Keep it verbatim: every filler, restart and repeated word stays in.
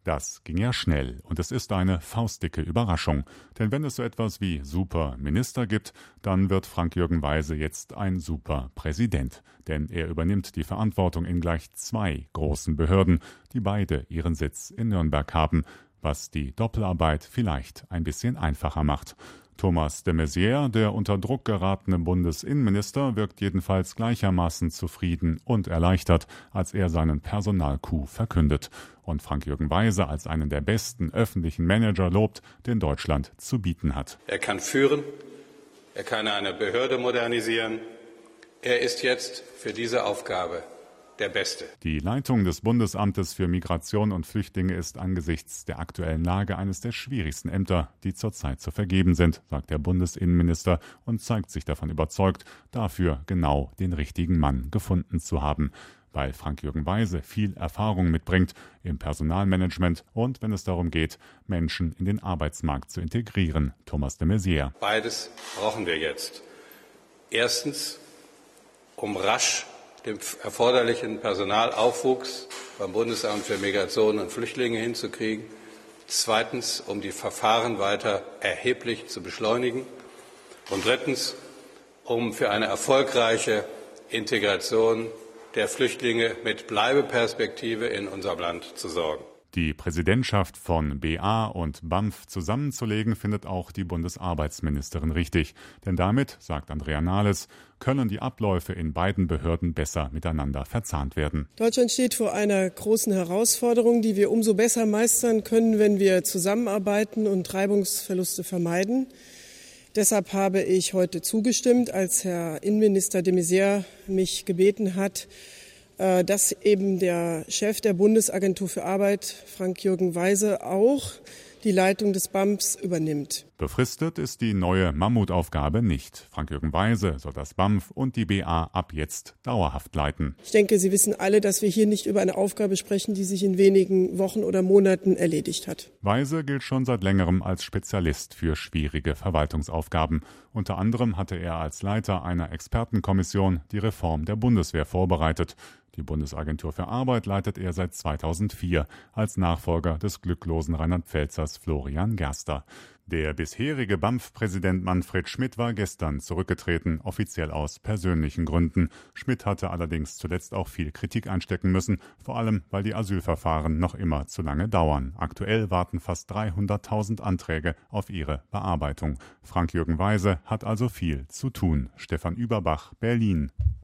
Das ging ja schnell und es ist eine faustdicke Überraschung. Denn wenn es so etwas wie Superminister gibt, dann wird Frank-Jürgen Weise jetzt ein Superpräsident. Denn er übernimmt die Verantwortung in gleich zwei großen Behörden, die beide ihren Sitz in Nürnberg haben, was die Doppelarbeit vielleicht ein bisschen einfacher macht. Thomas de Maizière, der unter Druck geratene Bundesinnenminister, wirkt jedenfalls gleichermaßen zufrieden und erleichtert, als er seinen Personalcoup verkündet. Und Frank-Jürgen Weise als einen der besten öffentlichen Manager lobt, den Deutschland zu bieten hat. Er kann führen, er kann eine Behörde modernisieren. Er ist jetzt für diese Aufgabe der Beste. Die Leitung des Bundesamtes für Migration und Flüchtlinge ist angesichts der aktuellen Lage eines der schwierigsten Ämter, die zurzeit zu vergeben sind, sagt der Bundesinnenminister und zeigt sich davon überzeugt, dafür genau den richtigen Mann gefunden zu haben. Weil Frank-Jürgen Weise viel Erfahrung mitbringt im Personalmanagement und wenn es darum geht, Menschen in den Arbeitsmarkt zu integrieren. Thomas de Maizière. Beides brauchen wir jetzt. Erstens, um rasch den erforderlichen Personalaufwuchs beim Bundesamt für Migration und Flüchtlinge hinzukriegen. Zweitens, um die Verfahren weiter erheblich zu beschleunigen. Und drittens, um für eine erfolgreiche Integration der Flüchtlinge mit Bleibeperspektive in unserem Land zu sorgen. Die Präsidentschaft von B A und B A M F zusammenzulegen, findet auch die Bundesarbeitsministerin richtig. Denn damit, sagt Andrea Nahles, können die Abläufe in beiden Behörden besser miteinander verzahnt werden. Deutschland steht vor einer großen Herausforderung, die wir umso besser meistern können, wenn wir zusammenarbeiten und Reibungsverluste vermeiden. Deshalb habe ich heute zugestimmt, als Herr Innenminister de Maizière mich gebeten hat, dass eben der Chef der Bundesagentur für Arbeit, Frank-Jürgen Weise, auch die Leitung des B A M Fs übernimmt. Befristet ist die neue Mammutaufgabe nicht. Frank-Jürgen Weise soll das B A M F und die B A ab jetzt dauerhaft leiten. Ich denke, Sie wissen alle, dass wir hier nicht über eine Aufgabe sprechen, die sich in wenigen Wochen oder Monaten erledigt hat. Weise gilt schon seit längerem als Spezialist für schwierige Verwaltungsaufgaben. Unter anderem hatte er als Leiter einer Expertenkommission die Reform der Bundeswehr vorbereitet. Die Bundesagentur für Arbeit leitet er seit zweitausendvier als Nachfolger des glücklosen Rheinland-Pfälzers Florian Gerster. Der bisherige B A M F-Präsident Manfred Schmidt war gestern zurückgetreten, offiziell aus persönlichen Gründen. Schmidt hatte allerdings zuletzt auch viel Kritik einstecken müssen, vor allem weil die Asylverfahren noch immer zu lange dauern. Aktuell warten fast dreihunderttausend Anträge auf ihre Bearbeitung. Frank-Jürgen Weise hat also viel zu tun. Stefan Überbach, Berlin.